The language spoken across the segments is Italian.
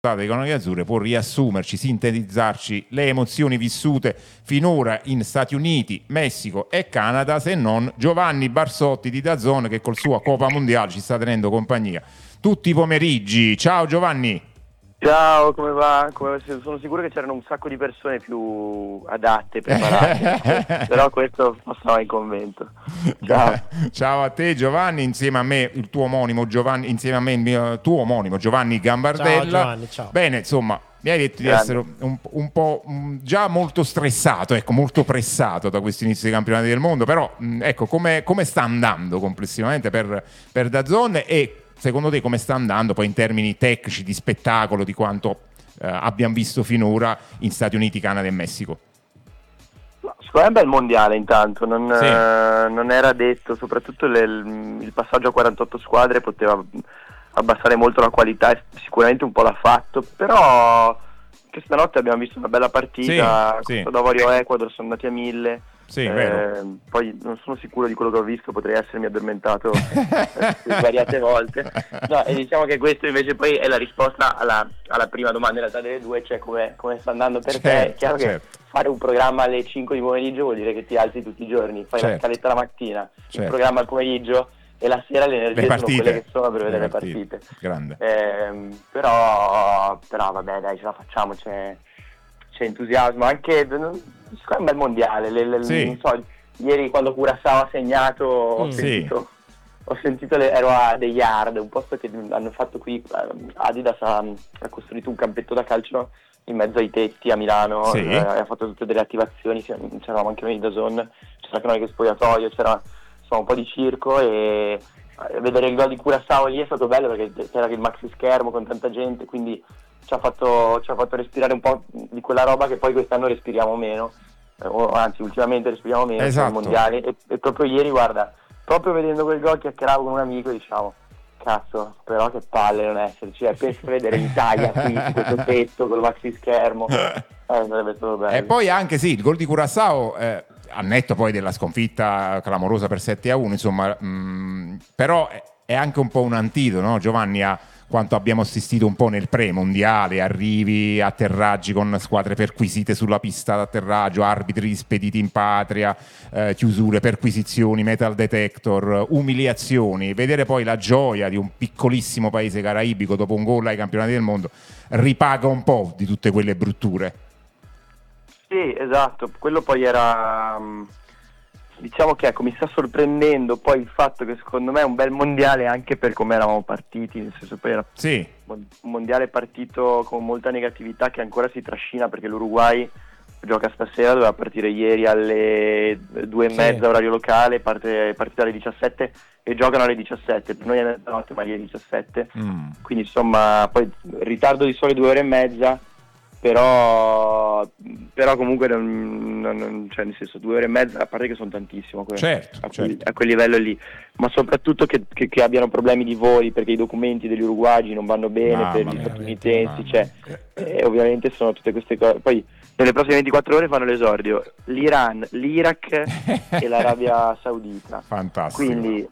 di Cronache Azzurre può riassumerci, sintetizzarci le emozioni vissute finora in Stati Uniti, Messico e Canada, se non Giovanni Barsotti di DAZN, che col suo Coppa Mondiale ci sta tenendo compagnia tutti i pomeriggi. Ciao Giovanni. Ciao, come va? Sono sicuro che c'erano un sacco di persone più adatte, preparate, però questo passava in convento. Ciao. Ciao a te Giovanni, insieme a me il tuo omonimo Giovanni, insieme a me il tuo omonimo Giovanni Gambardella. Ciao Giovanni, ciao. Bene, insomma, mi hai detto di essere un po' già molto stressato, ecco, molto pressato da questo inizio dei campionati del mondo, però ecco, come sta andando complessivamente per DAZN e secondo te come sta andando poi in termini tecnici, di spettacolo, di quanto abbiamo visto finora in Stati Uniti, Canada e Messico? Secondo me è un bel mondiale intanto, non era detto, soprattutto il passaggio a 48 squadre poteva abbassare molto la qualità e sicuramente un po' l'ha fatto, però questa notte abbiamo visto una bella partita, sì. Davorio-Ecuador sono andati a 1000. Sì, vero. Poi non sono sicuro di quello che ho visto, potrei essermi addormentato svariate volte. No, e diciamo che questo invece poi è la risposta alla prima domanda in realtà delle due, cioè come sta andando per te. È chiaro che fare un programma alle 5 di pomeriggio vuol dire che ti alzi tutti i giorni, fai la scaletta la mattina, il programma al pomeriggio e la sera le energie sono quelle che sono per vedere le partite. Grande. Però vabbè dai, ce la facciamo, c'è entusiasmo, anche è un bel mondiale, non so, ieri quando Curaçao ha segnato ho sentito ero a The Yard, un posto che hanno fatto qui, Adidas ha costruito un campetto da calcio in mezzo ai tetti a Milano, ha fatto tutte delle attivazioni, c'eravamo anche noi di DAZN, c'era anche spogliatoio, c'era insomma un po' di circo e vedere il gol di Curaçao lì è stato bello perché c'era il maxi schermo con tanta gente, quindi ci ha fatto respirare un po' di quella roba che poi quest'anno respiriamo meno, anzi ultimamente respiriamo meno, esatto. Nel mondiale, e proprio ieri, guarda, proprio vedendo quel gol chiacchieravo con un amico e diciamo cazzo, però che palle non esserci, penso vedere l'Italia qui su questo tetto col maxi schermo, sarebbe stato bello. E poi anche il gol di Curaçao, al netto poi della sconfitta clamorosa per 7-1, insomma, però è anche un po' un antidoto, no, Giovanni, a quanto abbiamo assistito un po' nel pre-mondiale, arrivi, atterraggi con squadre perquisite sulla pista d'atterraggio, arbitri spediti in patria, chiusure, perquisizioni, metal detector, umiliazioni. Vedere poi la gioia di un piccolissimo paese caraibico dopo un gol ai campionati del mondo ripaga un po' di tutte quelle brutture. Sì, esatto, quello poi era... Diciamo che mi sta sorprendendo poi il fatto che secondo me è un bel mondiale anche per come eravamo partiti, nel senso poi era un mondiale partito con molta negatività che ancora si trascina perché l'Uruguay gioca stasera, doveva partire ieri alle 2:30 orario locale, partita alle 17 e giocano alle 17, per noi è mezzanotte ma lì è 17, quindi insomma poi ritardo di sole 2 ore e mezza, però comunque non cioè nel senso 2 ore e mezza, a parte che sono tantissimo a quel livello lì, ma soprattutto che abbiano problemi di voli perché i documenti degli uruguagi non vanno bene per gli statunitensi, ovviamente sono tutte queste cose. Poi nelle prossime 24 ore fanno l'esordio l'Iran, l'Iraq e l'Arabia Saudita. Fantastico. Quindi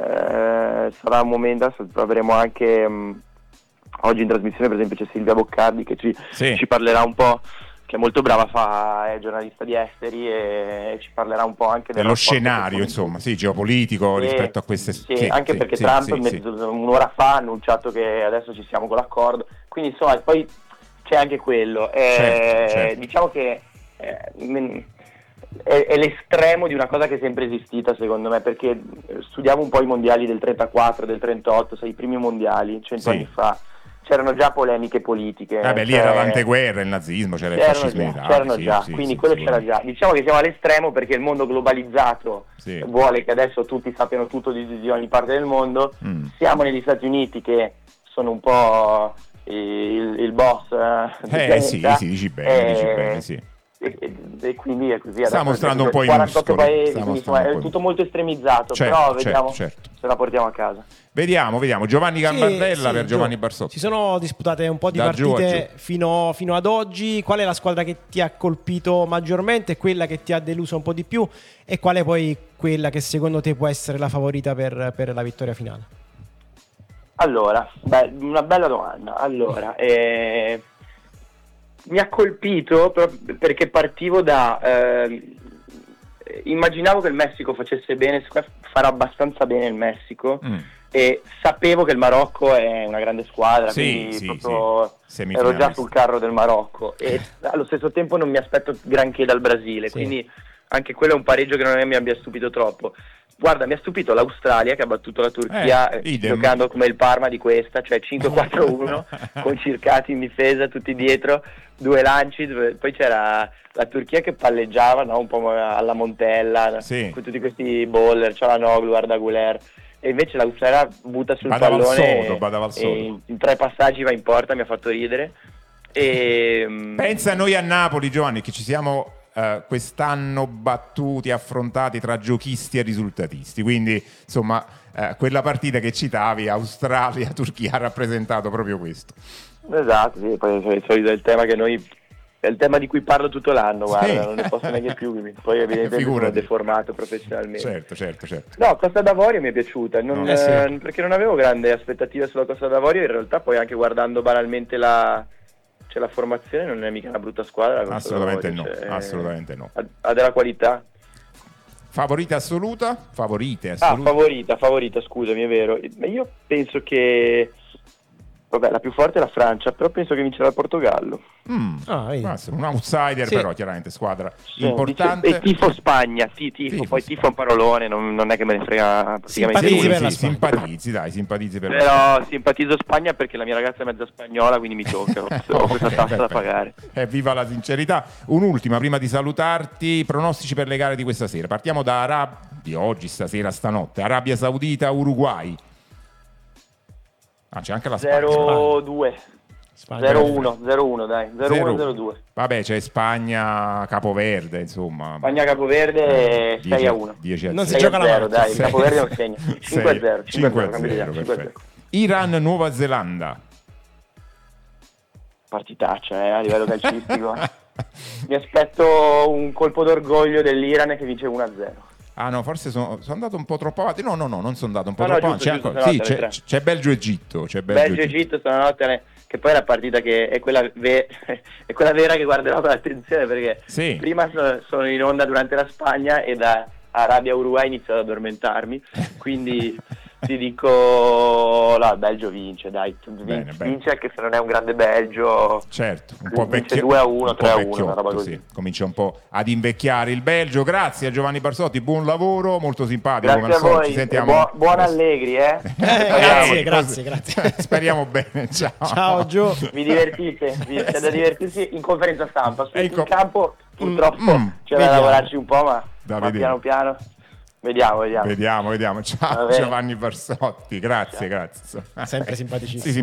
sarà un momento, avremo anche oggi in trasmissione per esempio c'è Silvia Boccardi che ci parlerà un po', che è molto brava, è giornalista di esteri e ci parlerà un po' anche dello scenario, insomma, geopolitico rispetto a queste... anche perché Trump un'ora fa ha annunciato che adesso ci siamo con l'accordo, quindi insomma poi c'è anche quello. Diciamo che è l'estremo di una cosa che è sempre esistita secondo me, perché studiamo un po' i mondiali del 34, del 38, i primi mondiali 100 anni fa, c'erano già polemiche politiche. Lì era l'anteguerra, il nazismo, c'era il fascismo in Italia. C'erano già, quindi quello c'era già. Diciamo che siamo all'estremo perché il mondo globalizzato vuole che adesso tutti sappiano tutto di ogni parte del mondo. Siamo negli Stati Uniti che sono un po' il boss. Sì, dici bene, sì. E quindi è così. Sta mostrando un po' i 48 muscoli. paesi, quindi è tutto molto estremizzato, però vediamo se la portiamo a casa. Vediamo. Giovanni Gambardella per Giovanni Barsotti. Si sono disputate un po' di partite fino ad oggi. Qual è la squadra che ti ha colpito maggiormente, quella che ti ha deluso un po' di più e qual è poi quella che secondo te può essere la favorita per la vittoria finale? Allora, una bella domanda. Allora, mi ha colpito perché partivo immaginavo che il Messico facesse bene, farà abbastanza bene il Messico, e sapevo che il Marocco è una grande squadra, quindi proprio ero già sul carro del Marocco, e allo stesso tempo non mi aspetto granché dal Brasile, quindi anche quello è un pareggio che non mi abbia stupito troppo. Guarda, mi ha stupito l'Australia che ha battuto la Turchia giocando come il Parma di questa, cioè 5-4-1 con Circati in difesa, tutti dietro, 2 lanci, poi c'era la Turchia che palleggiava, no? Un po' alla Montella, con tutti questi baller, Çalhanoğlu, Arda Güler, e invece l'Australia butta sul pallone e in 3 passaggi va in porta, mi ha fatto ridere. Pensa a noi a Napoli, Giovanni, che ci siamo quest'anno affrontati tra giochisti e risultatisti, quindi insomma quella partita che citavi, Australia-Turchia, ha rappresentato proprio questo. Esatto, sì, poi è il tema che è il tema di cui parlo tutto l'anno, guarda, non ne posso neanche più, poi evidentemente sono deformato professionalmente. Certo. No, Costa d'Avorio mi è piaciuta, perché non avevo grandi aspettative sulla Costa d'Avorio, in realtà poi anche guardando banalmente la formazione non è mica una brutta squadra. Assolutamente no. Ha della qualità. Favorita assoluta? Favorita, scusami, è vero. Io penso che la più forte è la Francia, però penso che vincerà il Portogallo. Un outsider, però chiaramente squadra importante. E tifo Spagna, poi tifo un parolone, non è che me ne frega praticamente nulla. Simpatizzi per però simpatizzo Spagna perché la mia ragazza è mezza spagnola, quindi mi tocca, ho questa tassa da pagare. Viva la sincerità. Un'ultima prima di salutarti, pronostici per le gare di questa sera. Partiamo di oggi, stasera, stanotte. Arabia Saudita, Uruguay. C'è anche la Spagna. 0-2. 0-1, dai. 0-1-0-2. Vabbè, c'è Spagna, Capoverde, insomma. Spagna, Capoverde 6-1. Non si gioca la mano, dai, Capoverde non segna. 5-0. Iran, Nuova Zelanda. Partitaccia, a livello calcistico. Mi aspetto un colpo d'orgoglio dell'Iran che vince 1-0. No, forse sono andato un po' troppo avanti. No, non sono andato un po' troppo avanti. C'è Belgio-Egitto. Belgio-Egitto stanotte, che poi è la partita che è quella vera che guarderò con attenzione, perché prima sono in onda durante la Spagna e da Arabia-Uruguay inizio ad addormentarmi, quindi ti dico il Belgio vince, dai, vince anche se non è un grande Belgio, certo, un po' vecchio, 2-1, 3-1, una roba così. Comincia un po' ad invecchiare il Belgio. Grazie a Giovanni Barsotti, buon lavoro, molto simpatico. Grazie a voi, ci sentiamo. Buon Allegri, grazie. Speriamo bene. Ciao Gio. Vi divertite, c'è da divertirsi in conferenza stampa, in campo purtroppo c'è da lavorarci un po', ma piano piano. Vediamo. Ciao Giovanni Barsotti, grazie. Sempre simpaticissimo.